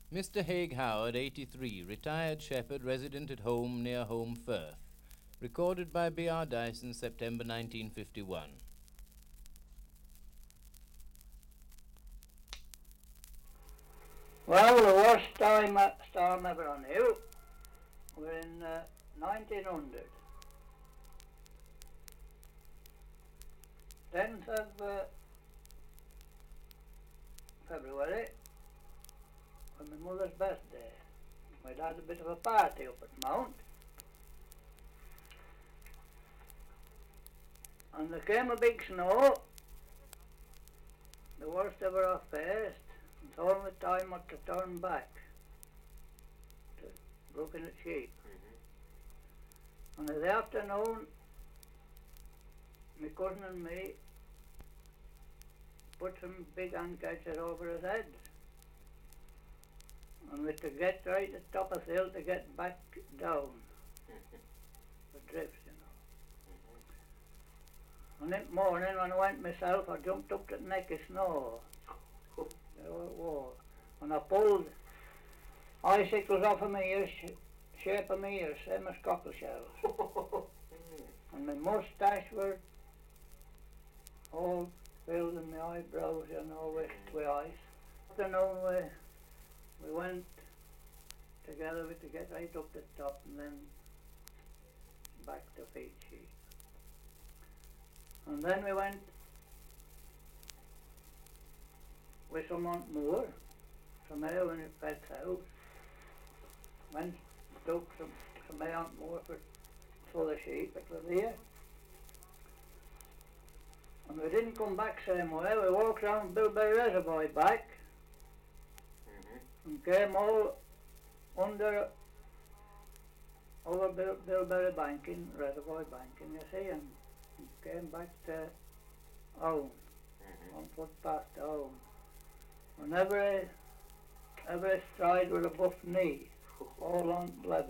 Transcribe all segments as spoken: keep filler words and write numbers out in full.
Mister Haig Howard, eighty-three, retired shepherd, resident at home near Home Firth. Recorded by B R Dyson, September nineteen fifty-one. Well, the worst time, uh, storm ever on hill were in uh, nineteen hundred. tenth of uh, February, on my mother's birthday. We'd had a bit of a party up at Mount. And there came a big snow, the worst ever I faced. It's all the time what to turn back to looking at sheep. Mm-hmm. And in the afternoon, my cousin and me put some big handkerchiefs over his head. And we had to get right at the top of the hill to get back down. The drifts, you know. And in the morning when I went myself, I jumped up to the neck of snow. There it was. And I pulled icicles off of my ears, sh- shape of my ears, same as cockle shells. And my moustache were all filled in my eyebrows, you know, with, with ice. Afternoon we, we went together with to get right up the top and then back to feed sheep. And then we went with someone more from there when it fed south. Went took some some out more for for the sheep that were there. And we didn't come back same way, we walked round Bilberry Reservoir back. Mm-hmm. And came all under over Bil- Bilberry Banking, Reservoir Banking, you see, and, and came back to Owen, mm-hmm. on foot past Owen. And every, every stride with a buff knee, all on level.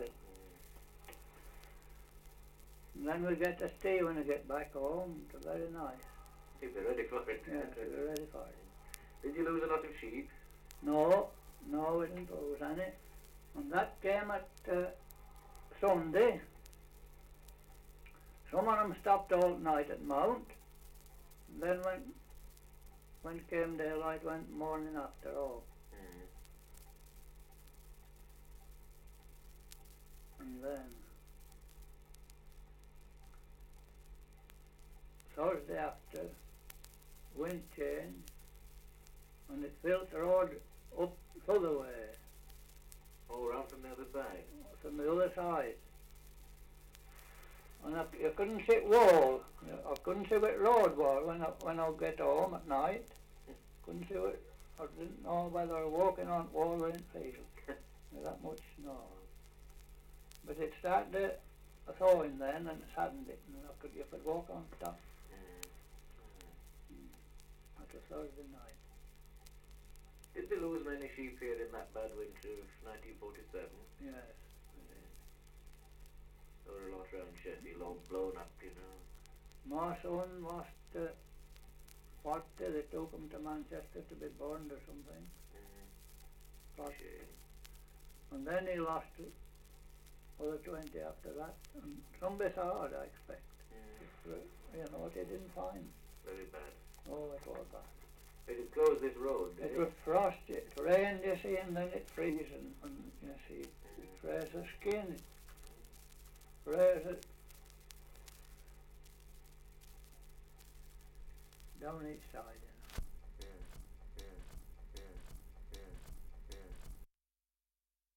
And then we get to stay when we get back home. It's very nice. You'll be ready for it. Yes, we were ready for it. Did you lose a lot of sheep? No, no, we didn't lose any. And that came at uh, Sunday. Some of them stopped all night at Mount. And then when when came daylight, went morning after all. Mm. And then Thursday after, wind changed, and it filled the road up the other way. Oh, around from the other side? From the other side. And I, you couldn't see wall. I couldn't see what road was when I, when I get home at night. Couldn't see what, I didn't know whether I was walking on wall or in field. There's that much snow. But it started uh, thawing then, and it hadn't it, and I could, you could walk on top. That was Thursday night. Did they lose many sheep here in that bad winter of nineteen forty-seven? Yes. Yeah. There were a lot around Sheffield, all blown up, you know. My son lost uh, forty, they took him to Manchester to be burned or something. Mm-hmm. Shame. And then he lost other twenty after that. And some bit hard, I expect. Mm. It, you know what they didn't find. Very bad. Oh, it was bad. They did close this road, did it? It was frosty. It rained, you see, and then it freezes, and, and you see, it, it froze the skin. It froze it down each side.